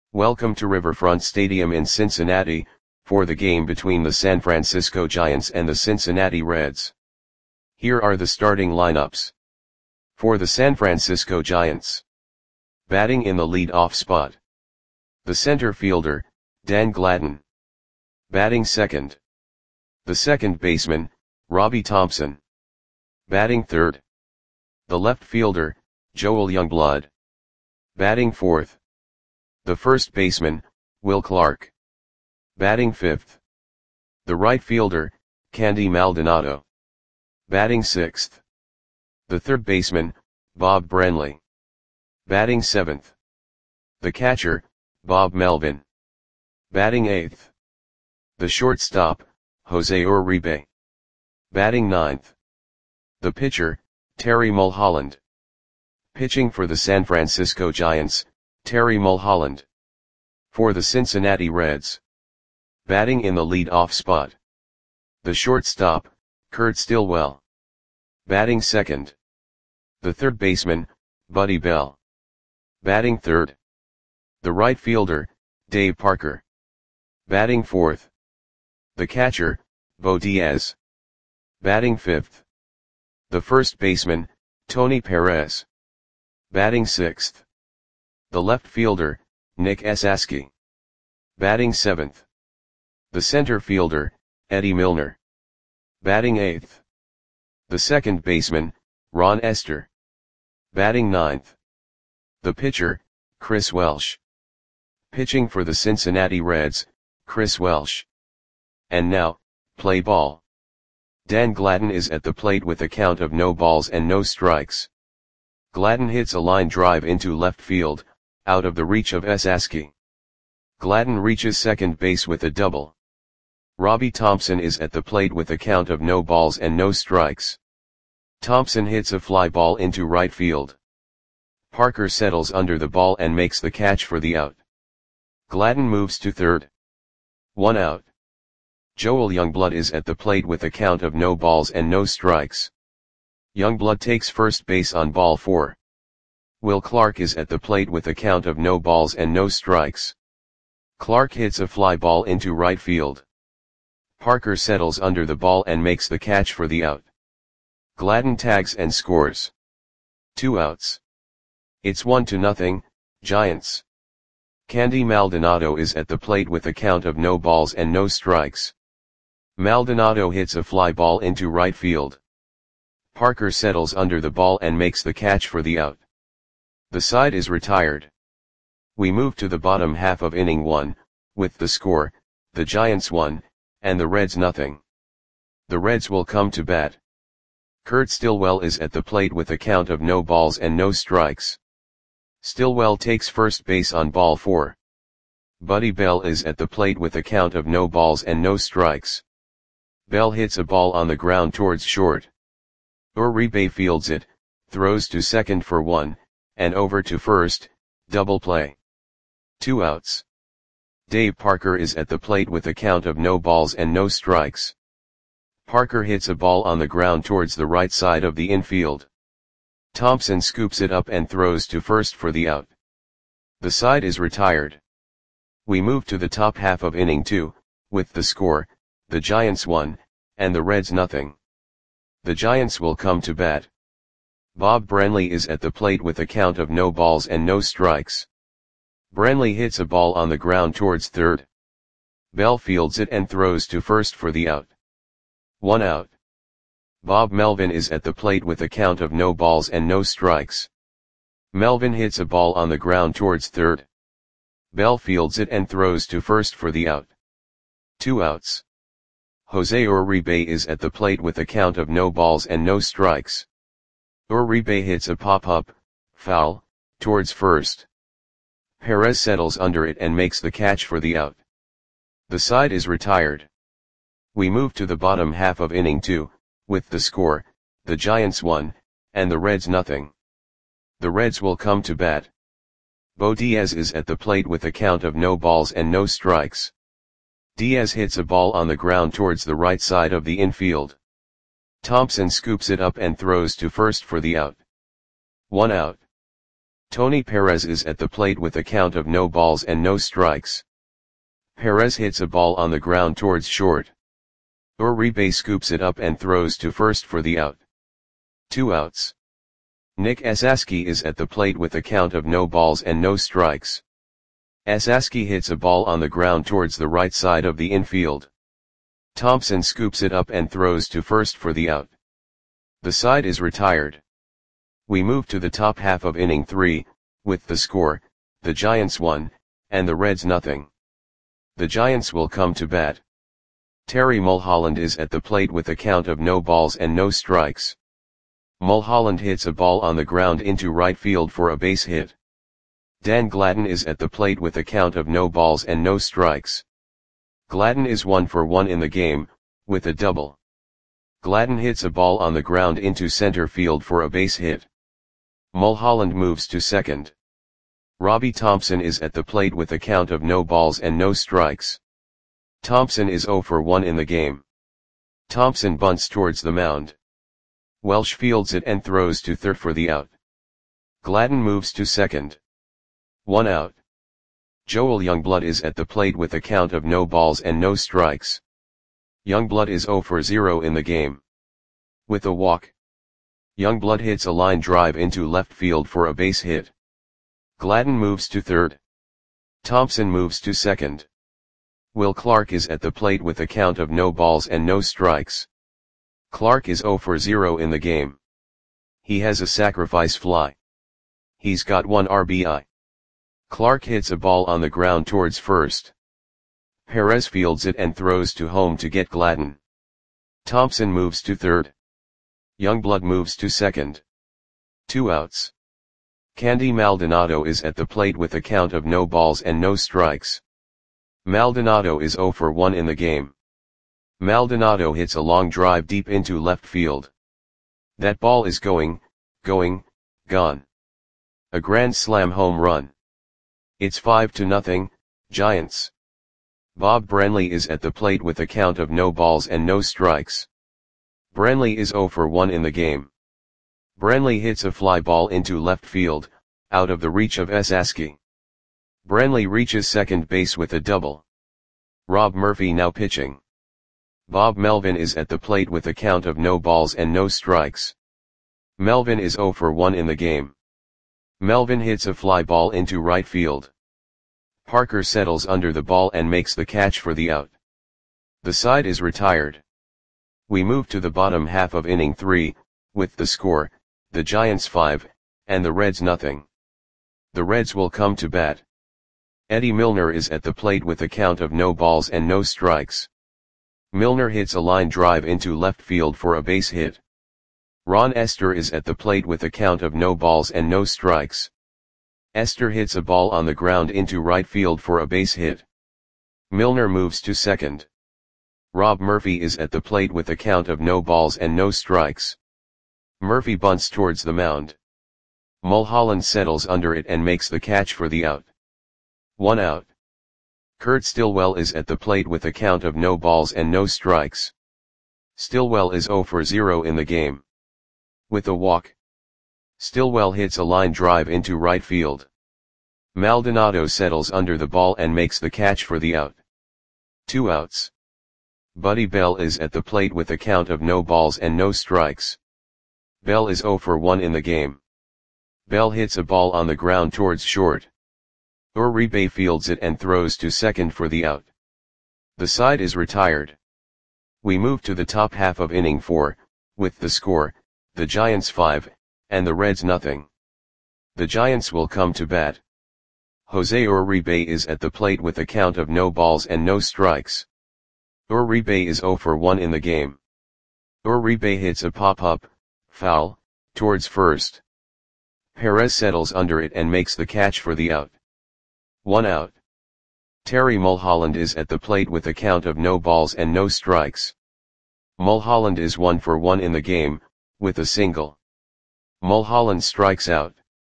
Welcome to Riverfront Stadium in Cincinnati, for the game between the San Francisco Giants and the Cincinnati Reds. Here are the starting lineups. For the San Francisco Giants. Batting in the lead-off spot. The center fielder, Dan Gladden. Batting second. The second baseman, Robbie Thompson. Batting third. The left fielder, Joel Youngblood. Batting fourth. The first baseman, Will Clark. Batting fifth. The right fielder, Candy Maldonado. Batting sixth. The third baseman, Bob Brenly. Batting seventh. The catcher, Bob Melvin. Batting eighth. The shortstop, Jose Uribe. Batting ninth. The pitcher, Terry Mulholland. Pitching for the San Francisco Giants, Terry Mulholland. For the Cincinnati Reds. Batting in the lead-off spot. The shortstop, Kurt Stillwell. Batting second. The third baseman, Buddy Bell. Batting third. The right fielder, Dave Parker. Batting fourth. The catcher, Bo Diaz. Batting fifth. The first baseman, Tony Perez. Batting sixth. The left fielder, Nick Esasky. Batting seventh. The center fielder, Eddie Milner. Batting eighth. The second baseman, Ron Esther. Batting ninth. The pitcher, Chris Welsh. Pitching for the Cincinnati Reds, Chris Welsh. And now, play ball. Dan Gladden is at the plate with a count of no balls and no strikes. Gladden hits a line drive into left field, out of the reach of Esasky. Gladden reaches second base with a double. Robbie Thompson is at the plate with a count of no balls and no strikes. Thompson hits a fly ball into right field. Parker settles under the ball and makes the catch for the out. Gladden moves to third. 1 out. Joel Youngblood is at the plate with a count of no balls and no strikes. Youngblood takes first base on ball 4. Will Clark is at the plate with a count of no balls and no strikes. Clark hits a fly ball into right field. Parker settles under the ball and makes the catch for the out. Gladden tags and scores. 2 outs. It's 1-0, Giants. Candy Maldonado is at the plate with a count of no balls and no strikes. Maldonado hits a fly ball into right field. Parker settles under the ball and makes the catch for the out. The side is retired. We move to the bottom half of inning 1, with the score, the Giants 1, and the Reds 0. The Reds will come to bat. Kurt Stillwell is at the plate with a count of no balls and no strikes. Stillwell takes first base on ball 4. Buddy Bell is at the plate with a count of no balls and no strikes. Bell hits a ball on the ground towards short. Uribe fields it, throws to second for 1, and over to first, double play. 2 outs. Dave Parker is at the plate with a count of no balls and no strikes. Parker hits a ball on the ground towards the right side of the infield. Thompson scoops it up and throws to first for the out. The side is retired. We move to the top half of inning 2, with the score, the Giants 1, and the Reds 0. The Giants will come to bat. Bob Brenly is at the plate with a count of no balls and no strikes. Brenly hits a ball on the ground towards third. Bell fields it and throws to first for the out. 1 out. Bob Melvin is at the plate with a count of no balls and no strikes. Melvin hits a ball on the ground towards third. Bell fields it and throws to first for the out. 2 outs. Jose Uribe is at the plate with a count of no balls and no strikes. Uribe hits a pop-up, foul, towards first. Perez settles under it and makes the catch for the out. The side is retired. We move to the bottom half of inning 2, with the score, the Giants 1, and the Reds 0. The Reds will come to bat. Bo Diaz is at the plate with a count of no balls and no strikes. Diaz hits a ball on the ground towards the right side of the infield. Thompson scoops it up and throws to first for the out. 1 out. Tony Perez is at the plate with a count of no balls and no strikes. Perez hits a ball on the ground towards short. Uribe scoops it up and throws to first for the out. 2 outs. Nick Esasky is at the plate with a count of no balls and no strikes. Esasky hits a ball on the ground towards the right side of the infield. Thompson scoops it up and throws to first for the out. The side is retired. We move to the top half of inning 3, with the score, the Giants 1, and the Reds nothing. The Giants will come to bat. Terry Mulholland is at the plate with a count of no balls and no strikes. Mulholland hits a ball on the ground into right field for a base hit. Dan Gladden is at the plate with a count of no balls and no strikes. Gladden is 1 for 1 in the game, with a double. Gladden hits a ball on the ground into center field for a base hit. Mulholland moves to second. Robbie Thompson is at the plate with a count of no balls and no strikes. Thompson is 0 for 1 in the game. Thompson bunts towards the mound. Welsh fields it and throws to third for the out. Gladden moves to second. 1 out. Joel Youngblood is at the plate with a count of no balls and no strikes. Youngblood is 0 for 0 in the game. With a walk. Youngblood hits a line drive into left field for a base hit. Gladden moves to third. Thompson moves to second. Will Clark is at the plate with a count of no balls and no strikes. Clark is 0 for 0 in the game. He has a sacrifice fly. He's got 1 RBI. Clark hits a ball on the ground towards first. Perez fields it and throws to home to get Gladden. Thompson moves to third. Youngblood moves to second. 2 outs. Candy Maldonado is at the plate with a count of no balls and no strikes. Maldonado is 0 for 1 in the game. Maldonado hits a long drive deep into left field. That ball is gone. A grand slam home run. It's 5-0, Giants. Bob Branley is at the plate with a count of no balls and no strikes. Branley is 0 for 1 in the game. Branley hits a fly ball into left field, out of the reach of Esasky. Branley reaches second base with a double. Rob Murphy now pitching. Bob Melvin is at the plate with a count of no balls and no strikes. Melvin is 0 for 1 in the game. Melvin hits a fly ball into right field. Parker settles under the ball and makes the catch for the out. The side is retired. We move to the bottom half of inning 3, with the score, the Giants 5, and the Reds nothing. The Reds will come to bat. Eddie Milner is at the plate with a count of no balls and no strikes. Milner hits a line drive into left field for a base hit. Ron Esther is at the plate with a count of no balls and no strikes. Esther hits a ball on the ground into right field for a base hit. Milner moves to second. Rob Murphy is at the plate with a count of no balls and no strikes. Murphy bunts towards the mound. Mulholland settles under it and makes the catch for the out. 1 out. Kurt Stillwell is at the plate with a count of no balls and no strikes. Stillwell is 0 for 0 in the game. With a walk. Stillwell hits a line drive into right field. Maldonado settles under the ball and makes the catch for the out. 2 outs. Buddy Bell is at the plate with a count of no balls and no strikes. Bell is 0 for 1 in the game. Bell hits a ball on the ground towards short. Uribe fields it and throws to second for the out. The side is retired. We move to the top half of inning 4, with the score, the Giants 5, and the Reds nothing. The Giants will come to bat. Jose Uribe is at the plate with a count of no balls and no strikes. Uribe is 0 for 1 in the game. Uribe hits a pop-up, foul, towards first. Perez settles under it and makes the catch for the out. 1 out. Terry Mulholland is at the plate with a count of no balls and no strikes. Mulholland is 1 for 1 in the game, with a single. Mulholland strikes out.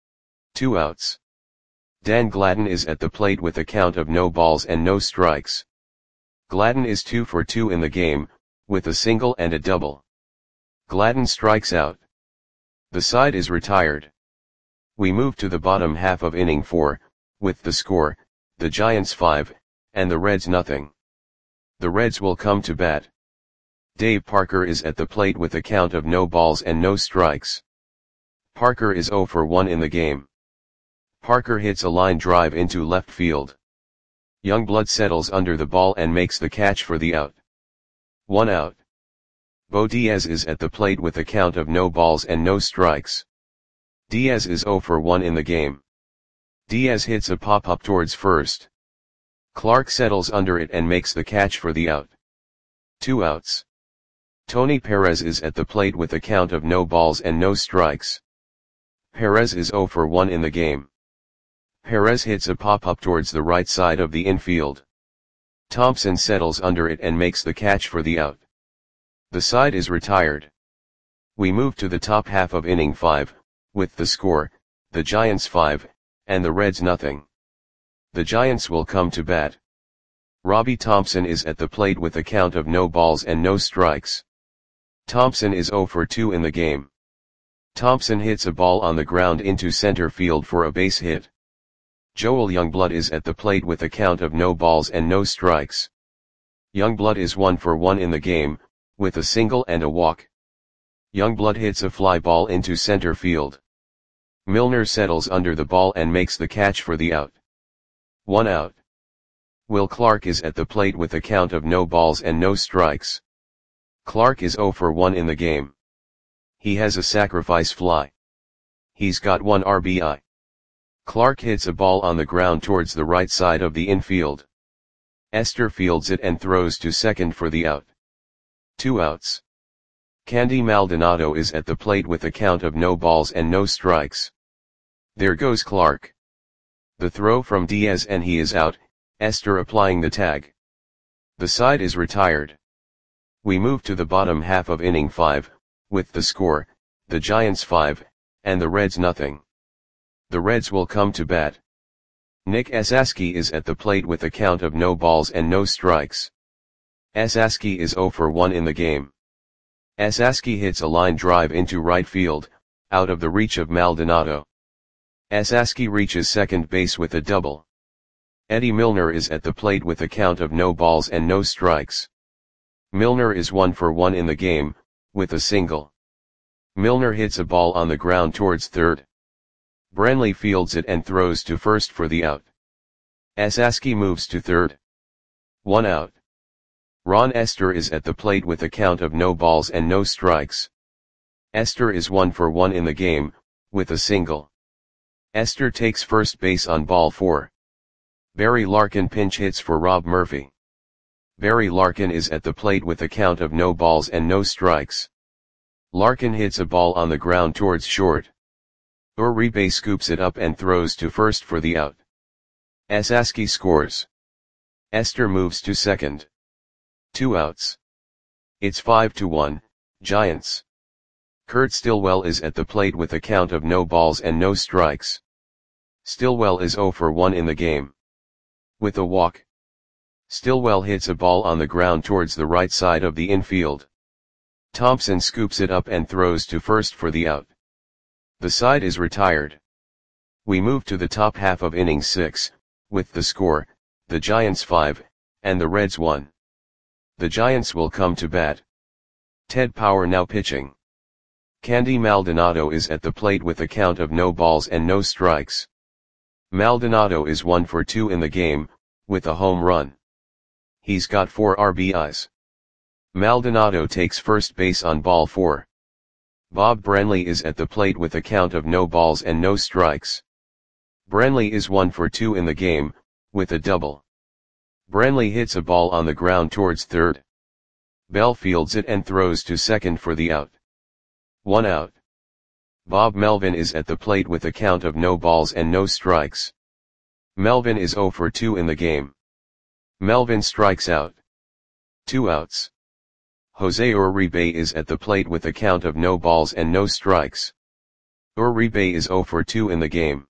2 outs. Dan Gladden is at the plate with a count of no balls and no strikes. Gladden is 2 for 2 in the game, with a single and a double. Gladden strikes out. The side is retired. We move to the bottom half of inning 4, with the score, the Giants 5, and the Reds nothing. The Reds will come to bat. Dave Parker is at the plate with a count of no balls and no strikes. Parker is 0 for 1 in the game. Parker hits a line drive into left field. Youngblood settles under the ball and makes the catch for the out. 1 out. Bo Diaz is at the plate with a count of no balls and no strikes. Diaz is 0 for 1 in the game. Diaz hits a pop-up towards first. Clark settles under it and makes the catch for the out. 2 outs. Tony Perez is at the plate with a count of no balls and no strikes. Perez is 0 for 1 in the game. Perez hits a pop-up towards the right side of the infield. Thompson settles under it and makes the catch for the out. The side is retired. We move to the top half of inning 5, with the score, the Giants 5, and the Reds nothing. The Giants will come to bat. Robbie Thompson is at the plate with a count of no balls and no strikes. Thompson is 0 for 2 in the game. Thompson hits a ball on the ground into center field for a base hit. Joel Youngblood is at the plate with a count of no balls and no strikes. Youngblood is 1 for 1 in the game, with a single and a walk. Youngblood hits a fly ball into center field. Milner settles under the ball and makes the catch for the out. 1 out. Will Clark is at the plate with a count of no balls and no strikes. Clark is 0 for 1 in the game. He has a sacrifice fly. He's got 1 RBI. Clark hits a ball on the ground towards the right side of the infield. Esther fields it and throws to second for the out. 2 outs. Candy Maldonado is at the plate with a count of no balls and no strikes. There goes Clark. The throw from Diaz and he is out, Esther applying the tag. The side is retired. We move to the bottom half of inning 5, with the score, the Giants 5, and the Reds nothing. The Reds will come to bat. Nick Esaski is at the plate with a count of no balls and no strikes. Esaski is 0 for 1 in the game. Esaski hits a line drive into right field, out of the reach of Maldonado. Esaski reaches second base with a double. Eddie Milner is at the plate with a count of no balls and no strikes. Milner is 1 for 1 in the game, with a single. Milner hits a ball on the ground towards third. Brantley fields it and throws to first for the out. Esaski moves to third. 1 out. Ron Esther is at the plate with a count of no balls and no strikes. Esther is 1 for 1 in the game, with a single. Esther takes first base on ball 4. Barry Larkin pinch hits for Rob Murphy. Barry Larkin is at the plate with a count of no balls and no strikes. Larkin hits a ball on the ground towards short. Uribe scoops it up and throws to first for the out. Esaski scores. Esther moves to second. 2 outs. It's 5-1, Giants. Kurt Stillwell is at the plate with a count of no balls and no strikes. Stillwell is 0 for 1 in the game. With a walk. Stillwell hits a ball on the ground towards the right side of the infield. Thompson scoops it up and throws to first for the out. The side is retired. We move to the top half of inning 6, with the score, the Giants 5, and the Reds 1. The Giants will come to bat. Ted Power now pitching. Candy Maldonado is at the plate with a count of no balls and no strikes. Maldonado is 1 for 2 in the game, with a home run. He's got 4 RBIs. Maldonado takes first base on ball 4. Bob Brantley is at the plate with a count of no balls and no strikes. Brantley is 1 for 2 in the game, with a double. Brantley hits a ball on the ground towards third. Bell fields it and throws to second for the out. 1 out. Bob Melvin is at the plate with a count of no balls and no strikes. Melvin is 0 for 2 in the game. Melvin strikes out. 2 outs. Jose Uribe is at the plate with a count of no balls and no strikes. Uribe is 0 for 2 in the game.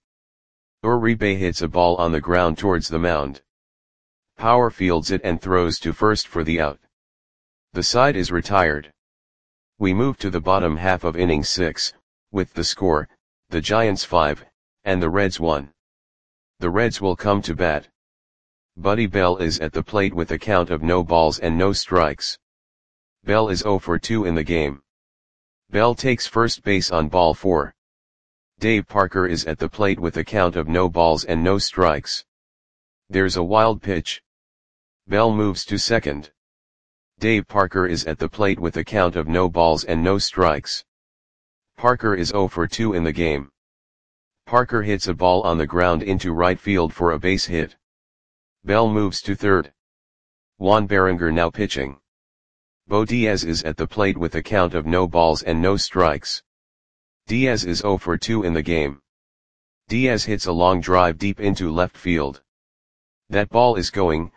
Uribe hits a ball on the ground towards the mound. Power fields it and throws to first for the out. The side is retired. We move to the bottom half of inning 6, with the score, the Giants 5, and the Reds 1. The Reds will come to bat. Buddy Bell is at the plate with a count of no balls and no strikes. Bell is 0 for 2 in the game. Bell takes first base on ball 4. Dave Parker is at the plate with a count of no balls and no strikes. There's a wild pitch. Bell moves to second. Dave Parker is at the plate with a count of no balls and no strikes. Parker is 0 for 2 in the game. Parker hits a ball on the ground into right field for a base hit. Bell moves to third. Juan Berenger now pitching. Bo Diaz is at the plate with a count of no balls and no strikes. Diaz is 0 for 2 in the game. Diaz hits a long drive deep into left field. That ball is gone.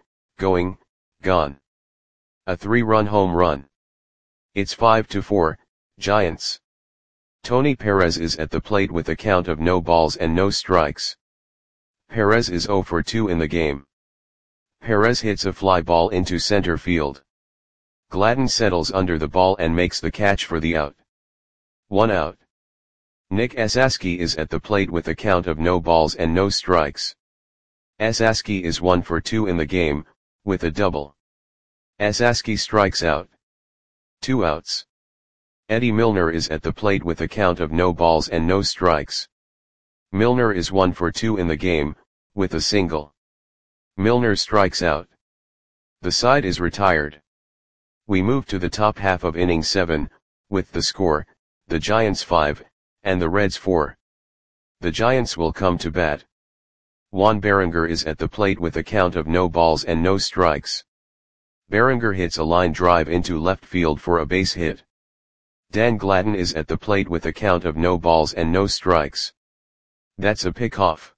A 3-run home run. It's 5-4, Giants. Tony Perez is at the plate with a count of no balls and no strikes. Perez is 0 for 2 in the game. Perez hits a fly ball into center field. Gladden settles under the ball and makes the catch for the out. 1 out. Nick Esasky is at the plate with a count of no balls and no strikes. Esasky is 1 for 2 in the game, with a double. Esasky strikes out. 2 outs. Eddie Milner is at the plate with a count of no balls and no strikes. Milner is 1 for 2 in the game, with a single. Milner strikes out. The side is retired. We move to the top half of inning 7, with the score, the Giants 5, and the Reds 4. The Giants will come to bat. Juan Berenger is at the plate with a count of no balls and no strikes. Berenger hits a line drive into left field for a base hit. Dan Gladden is at the plate with a count of no balls and no strikes. That's a pickoff.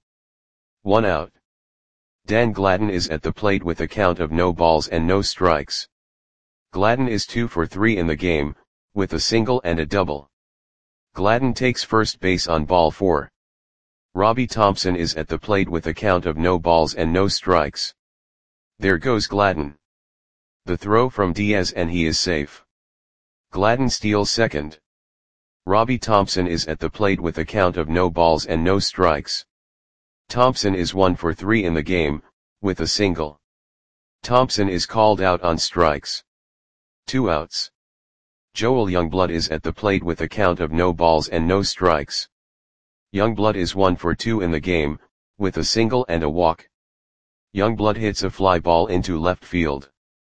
1 out. Dan Gladden is at the plate with a count of no balls and no strikes. Gladden is 2 for 3 in the game, with a single and a double. Gladden takes first base on ball 4. Robbie Thompson is at the plate with a count of no balls and no strikes. There goes Gladden. The throw from Diaz and he is safe. Gladden steals second. Robbie Thompson is at the plate with a count of no balls and no strikes. Thompson is 1 for 3 in the game, with a single. Thompson is called out on strikes. 2 outs. Joel Youngblood is at the plate with a count of no balls and no strikes. Youngblood is 1 for 2 in the game, with a single and a walk. Youngblood hits a fly ball into left field.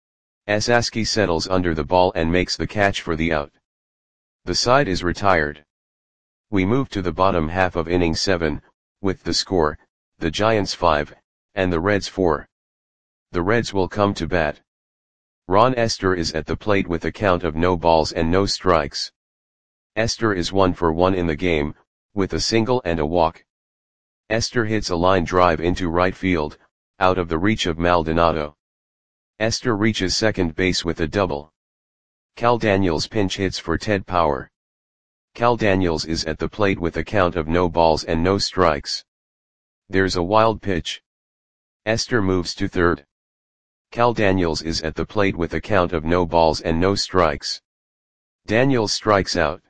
Esasky settles under the ball and makes the catch for the out. The side is retired. We move to the bottom half of inning 7, with the score, the Giants 5, and the Reds 4. The Reds will come to bat. Ron Esther is at the plate with a count of no balls and no strikes. Esther is 1 for 1 in the game, with a single and a walk. Esther hits a line drive into right field, out of the reach of Maldonado. Esther reaches second base with a double. Cal Daniels pinch hits for Ted Power. Cal Daniels is at the plate with a count of no balls and no strikes. There's a wild pitch. Esther moves to third. Cal Daniels is at the plate with a count of no balls and no strikes. Daniels strikes out.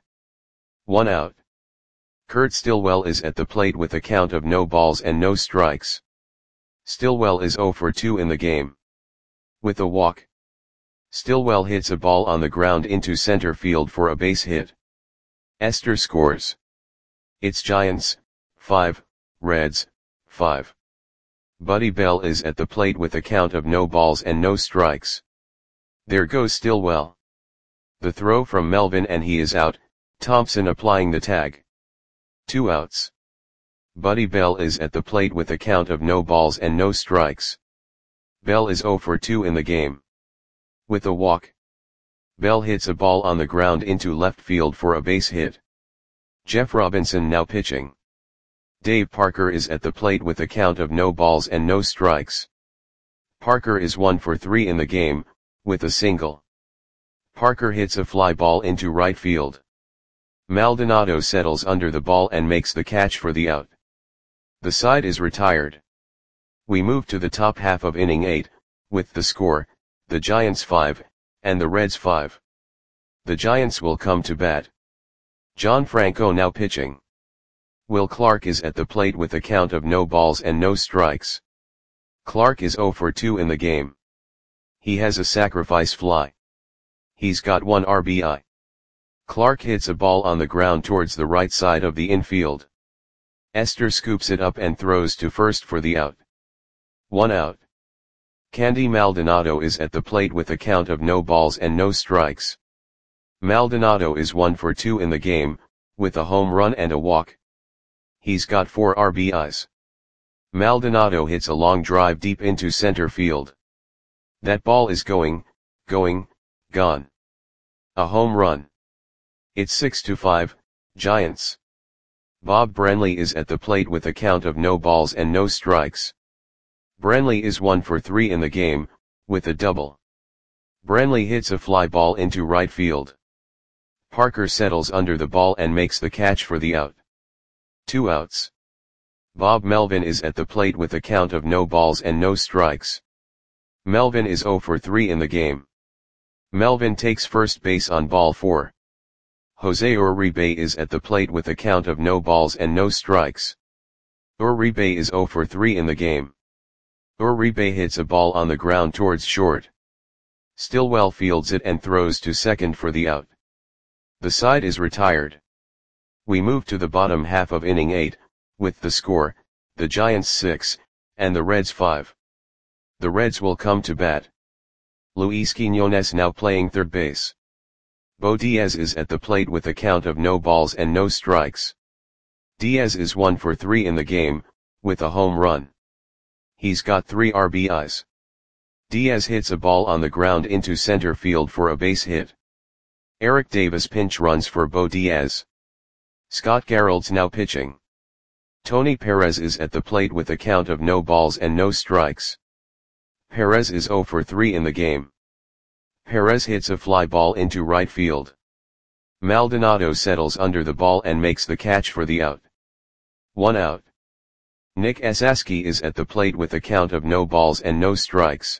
1 out. Kurt Stillwell is at the plate with a count of no balls and no strikes. Stillwell is 0 for 2 in the game. With a walk. Stillwell hits a ball on the ground into center field for a base hit. Esther scores. It's Giants, 5, Reds, 5. Buddy Bell is at the plate with a count of no balls and no strikes. There goes Stillwell. The throw from Melvin and he is out, Thompson applying the tag. 2 outs. Buddy Bell is at the plate with a count of no balls and no strikes. Bell is 0 for 2 in the game. With a walk. Bell hits a ball on the ground into left field for a base hit. Jeff Robinson now pitching. Dave Parker is at the plate with a count of no balls and no strikes. Parker is 1 for 3 in the game, with a single. Parker hits a fly ball into right field. Maldonado settles under the ball and makes the catch for the out. The side is retired. We move to the top half of inning 8, with the score, the Giants 5, and the Reds 5. The Giants will come to bat. John Franco now pitching. Will Clark is at the plate with a count of no balls and no strikes. Clark is 0 for 2 in the game. He has a sacrifice fly. He's got 1 RBI. Clark hits a ball on the ground towards the right side of the infield. Esther scoops it up and throws to first for the out. 1 out. Candy Maldonado is at the plate with a count of no balls and no strikes. Maldonado is 1 for 2 in the game, with a home run and a walk. He's got 4 RBIs. Maldonado hits a long drive deep into center field. That ball is gone. A home run. It's 6-5, Giants. Bob Brenly is at the plate with a count of no balls and no strikes. Brenly is 1 for 3 in the game, with a double. Brenly hits a fly ball into right field. Parker settles under the ball and makes the catch for the out. 2 outs. Bob Melvin is at the plate with a count of no balls and no strikes. Melvin is 0 for 3 in the game. Melvin takes first base on ball 4. Jose Uribe is at the plate with a count of no balls and no strikes. Uribe is 0 for 3 in the game. Uribe hits a ball on the ground towards short. Stillwell fields it and throws to second for the out. The side is retired. We move to the bottom half of inning 8, with the score, the Giants 6, and the Reds 5. The Reds will come to bat. Luis Quiñones now playing third base. Bo Diaz is at the plate with a count of no balls and no strikes. Diaz is 1 for 3 in the game, with a home run. He's got 3 RBIs. Diaz hits a ball on the ground into center field for a base hit. Eric Davis pinch runs for Bo Diaz. Scott Garreld's now pitching. Tony Perez is at the plate with a count of no balls and no strikes. Perez is 0 for 3 in the game. Perez hits a fly ball into right field. Maldonado settles under the ball and makes the catch for the out. 1 out. Nick Esasky is at the plate with a count of no balls and no strikes.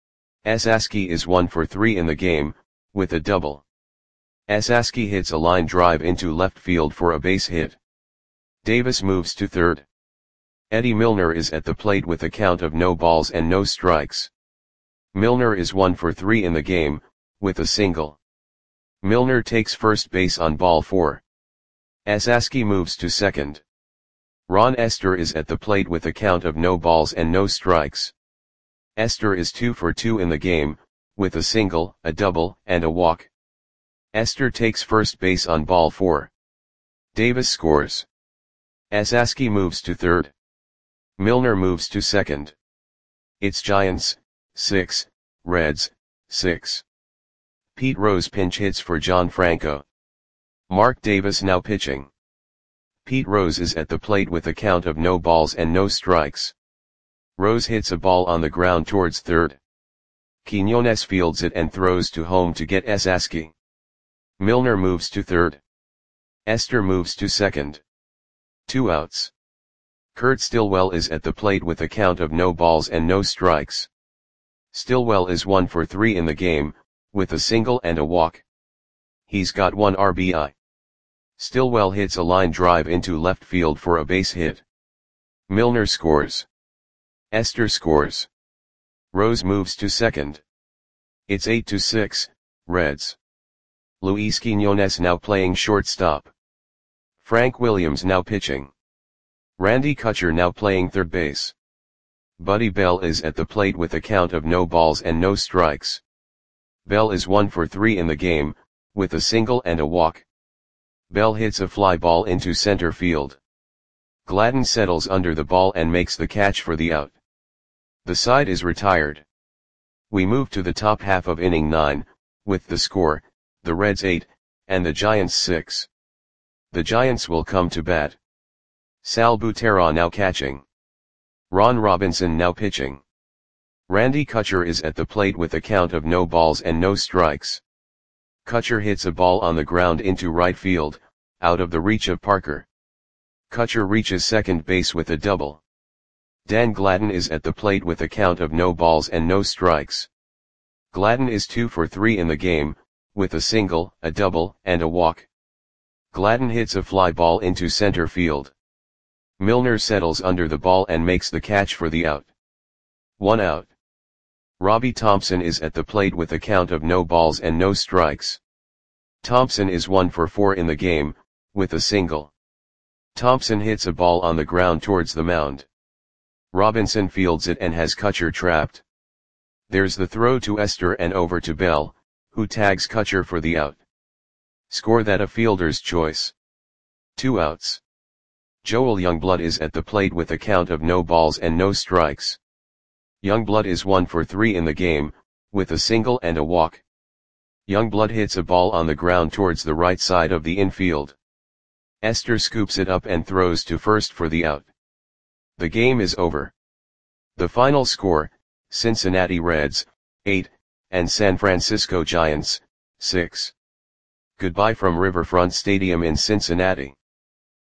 Esasky is 1 for 3 in the game, with a double. Esasky hits a line drive into left field for a base hit. Davis moves to third. Eddie Milner is at the plate with a count of no balls and no strikes. Milner is 1 for 3 in the game, with a single. Milner takes first base on ball 4. Esasky moves to second. Ron Esther is at the plate with a count of no balls and no strikes. Esther is 2 for 2 in the game, with a single, a double, and a walk. Esther takes first base on ball 4. Davis scores. Esasky moves to third. Milner moves to second. It's Giants 6, Reds 6. Pete Rose pinch hits for John Franco. Mark Davis now pitching. Pete Rose is at the plate with a count of no balls and no strikes. Rose hits a ball on the ground towards third. Quiñones fields it and throws to home to get Esasky. Milner moves to third. Esther moves to second. 2 outs. Kurt Stillwell is at the plate with a count of no balls and no strikes. Stillwell is 1 for 3 in the game, with a single and a walk. He's got 1 RBI. Stillwell hits a line drive into left field for a base hit. Milner scores. Esther scores. Rose moves to second. It's 8-6, Reds. Luis Quiñones now playing shortstop. Frank Williams now pitching. Randy Kutcher now playing third base. Buddy Bell is at the plate with a count of no balls and no strikes. Bell is 1 for 3 in the game, with a single and a walk. Bell hits a fly ball into center field. Gladden settles under the ball and makes the catch for the out. The side is retired. We move to the top half of inning 9, with the score, the Reds 8, and the Giants 6. The Giants will come to bat. Sal Butera now catching. Ron Robinson now pitching. Randy Kutcher is at the plate with a count of no balls and no strikes. Kutcher hits a ball on the ground into right field, out of the reach of Parker. Kutcher reaches second base with a double. Dan Gladden is at the plate with a count of no balls and no strikes. Gladden is 2 for 3 in the game, with a single, a double, and a walk. Gladden hits a fly ball into center field. Milner settles under the ball and makes the catch for the out. 1 out. Robbie Thompson is at the plate with a count of no balls and no strikes. Thompson is 1 for 4 in the game, with a single. Thompson hits a ball on the ground towards the mound. Robinson fields it and has Kutcher trapped. There's the throw to Esther and over to Bell, who tags Kutcher for the out. Score that a fielder's choice. 2 outs. Joel Youngblood is at the plate with a count of no balls and no strikes. Youngblood is 1 for 3 in the game, with a single and a walk. Youngblood hits a ball on the ground towards the right side of the infield. Esther scoops it up and throws to first for the out. The game is over. The final score, Cincinnati Reds, 8, and San Francisco Giants, 6. Goodbye from Riverfront Stadium in Cincinnati.